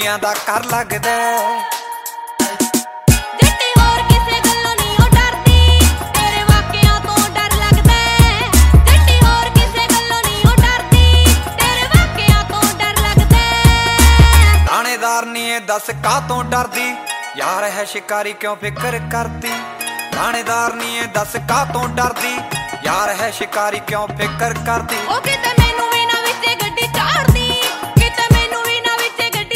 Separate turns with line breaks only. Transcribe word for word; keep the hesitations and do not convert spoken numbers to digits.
ਕੁੜੀਆਂ ਦਾ ਕਰ ਲੱਗਦਾ।
ਜੱਟੀ ਹੋਰ ਕਿਸੇ ਗੱਲੋਂ ਨਹੀਂ ਉਹ ਡਰਦੀ, ਤੇਰੇ ਵਾਕਿਆਂ ਤੋਂ ਡਰ ਲੱਗਦਾ। ਜੱਟੀ ਹੋਰ ਕਿਸੇ ਗੱਲੋਂ ਨਹੀਂ ਉਹ ਡਰਦੀ, ਤੇਰੇ ਵਾਕਿਆਂ ਤੋਂ ਡਰ ਲੱਗਦਾ।
ਥਾਣੇਦਾਰ ਨੀ ਇਹ ਦੱਸ ਕਾਹਤੋਂ ਡਰਦੀ, ਯਾਰ ਹੈ ਸ਼ਿਕਾਰੀ ਕਿਉਂ ਫਿਕਰ ਕਰਦੀ। ਥਾਣੇਦਾਰ ਨੀ ਇਹ ਦੱਸ ਕਾਹਤੋਂ ਡਰਦੀ, ਯਾਰ ਹੈ ਸ਼ਿਕਾਰੀ ਕਿਉਂ ਫਿਕਰ ਕਰਦੀ।
ਉਹ ਕਿਤੇ